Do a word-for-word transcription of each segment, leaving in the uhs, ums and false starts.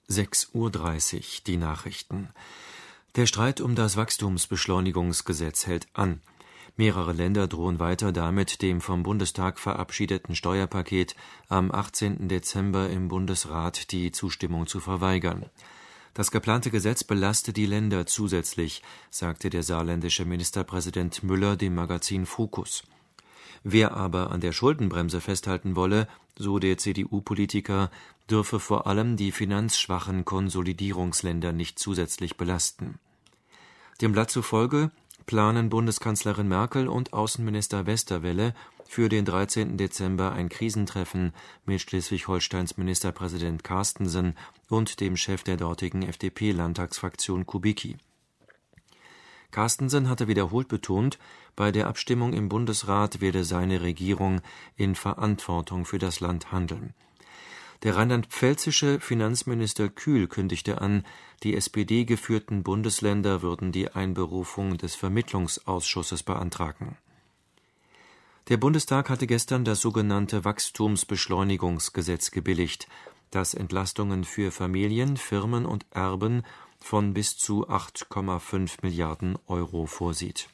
sechs Uhr dreißig, die Nachrichten. Der Streit um das Wachstumsbeschleunigungsgesetz hält an. Mehrere Länder drohen weiter damit, dem vom Bundestag verabschiedeten Steuerpaket am achtzehnten Dezember im Bundesrat die Zustimmung zu verweigern. Das geplante Gesetz belaste die Länder zusätzlich, sagte der saarländische Ministerpräsident Müller dem Magazin Focus. Wer aber an der Schuldenbremse festhalten wolle, so der C D U-Politiker, dürfe vor allem die finanzschwachen Konsolidierungsländer nicht zusätzlich belasten. Dem Blatt zufolge planen Bundeskanzlerin Merkel und Außenminister Westerwelle für den dreizehnten Dezember ein Krisentreffen mit Schleswig-Holsteins Ministerpräsident Carstensen und dem Chef der dortigen F D P-Landtagsfraktion Kubicki. Carstensen hatte wiederholt betont, bei der Abstimmung im Bundesrat werde seine Regierung in Verantwortung für das Land handeln. Der rheinland-pfälzische Finanzminister Kühl kündigte an, die S P D-geführten Bundesländer würden die Einberufung des Vermittlungsausschusses beantragen. Der Bundestag hatte gestern das sogenannte Wachstumsbeschleunigungsgesetz gebilligt, das Entlastungen für Familien, Firmen und Erben von bis zu acht Komma fünf Milliarden Euro vorsieht.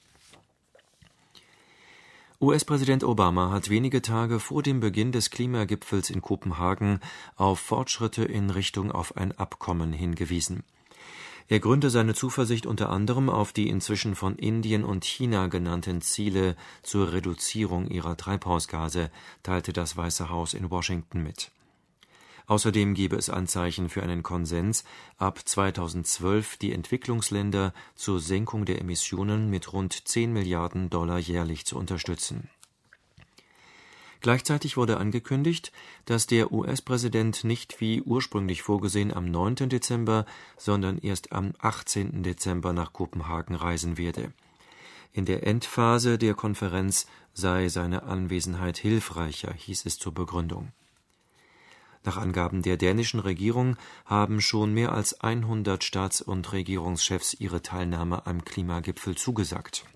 U S-Präsident Obama hat wenige Tage vor dem Beginn des Klimagipfels in Kopenhagen auf Fortschritte in Richtung auf ein Abkommen hingewiesen. Er gründe seine Zuversicht unter anderem auf die inzwischen von Indien und China genannten Ziele zur Reduzierung ihrer Treibhausgase, teilte das Weiße Haus in Washington mit. Außerdem gebe es Anzeichen für einen Konsens, ab zweitausendzwölf die Entwicklungsländer zur Senkung der Emissionen mit rund zehn Milliarden Dollar jährlich zu unterstützen. Gleichzeitig wurde angekündigt, dass der U S-Präsident nicht wie ursprünglich vorgesehen am neunten Dezember, sondern erst am achtzehnten Dezember nach Kopenhagen reisen werde. In der Endphase der Konferenz sei seine Anwesenheit hilfreicher, hieß es zur Begründung. Nach Angaben der dänischen Regierung haben schon mehr als hundert Staats- und Regierungschefs ihre Teilnahme am Klimagipfel zugesagt.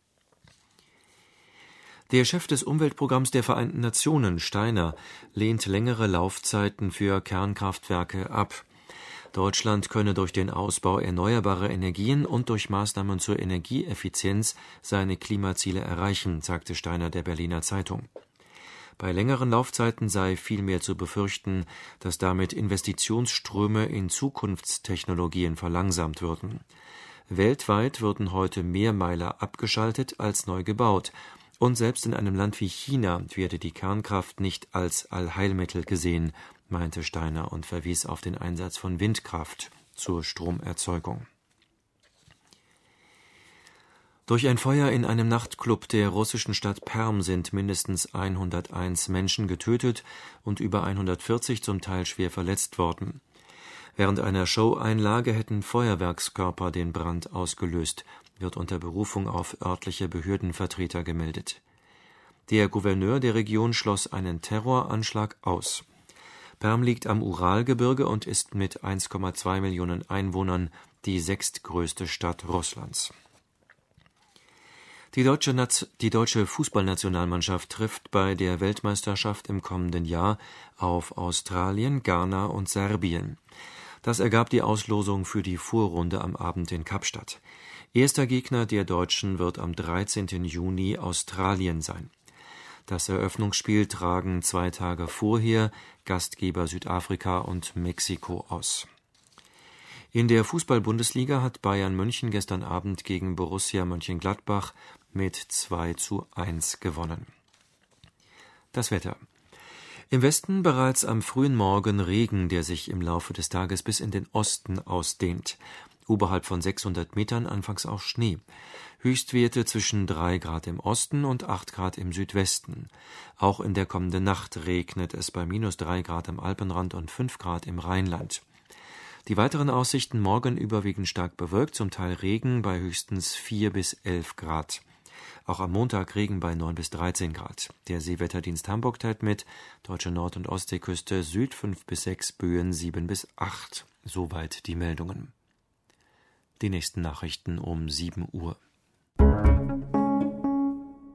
Der Chef des Umweltprogramms der Vereinten Nationen, Steiner, lehnt längere Laufzeiten für Kernkraftwerke ab. Deutschland könne durch den Ausbau erneuerbarer Energien und durch Maßnahmen zur Energieeffizienz seine Klimaziele erreichen, sagte Steiner der Berliner Zeitung. Bei längeren Laufzeiten sei vielmehr zu befürchten, dass damit Investitionsströme in Zukunftstechnologien verlangsamt würden. Weltweit würden heute mehr Meiler abgeschaltet als neu gebaut, und selbst in einem Land wie China werde die Kernkraft nicht als Allheilmittel gesehen, meinte Steiner und verwies auf den Einsatz von Windkraft zur Stromerzeugung. Durch ein Feuer in einem Nachtclub der russischen Stadt Perm sind mindestens hunderteins Menschen getötet und über hundertvierzig zum Teil schwer verletzt worden. Während einer Showeinlage hätten Feuerwerkskörper den Brand ausgelöst, wird unter Berufung auf örtliche Behördenvertreter gemeldet. Der Gouverneur der Region schloss einen Terroranschlag aus. Perm liegt am Uralgebirge und ist mit eins Komma zwei Millionen Einwohnern die sechstgrößte Stadt Russlands. Die deutsche, Naz- die deutsche Fußballnationalmannschaft trifft bei der Weltmeisterschaft im kommenden Jahr auf Australien, Ghana und Serbien. Das ergab die Auslosung für die Vorrunde am Abend in Kapstadt. Erster Gegner der Deutschen wird am dreizehnten Juni Australien sein. Das Eröffnungsspiel tragen zwei Tage vorher Gastgeber Südafrika und Mexiko aus. In der Fußball-Bundesliga hat Bayern München gestern Abend gegen Borussia Mönchengladbach mit zwei zu eins gewonnen. Das Wetter. Im Westen bereits am frühen Morgen Regen, der sich im Laufe des Tages bis in den Osten ausdehnt. Oberhalb von sechshundert Metern anfangs auch Schnee. Höchstwerte zwischen drei Grad im Osten und acht Grad im Südwesten. Auch in der kommenden Nacht regnet es bei minus drei Grad am Alpenrand und fünf Grad im Rheinland. Die weiteren Aussichten: morgen überwiegend stark bewölkt, zum Teil Regen bei höchstens vier bis elf Grad. Auch am Montag Regen bei neun bis dreizehn Grad. Der Seewetterdienst Hamburg teilt mit: deutsche Nord- und Ostseeküste Süd fünf bis sechs, Böen sieben bis acht. Soweit die Meldungen. Die nächsten Nachrichten um sieben Uhr.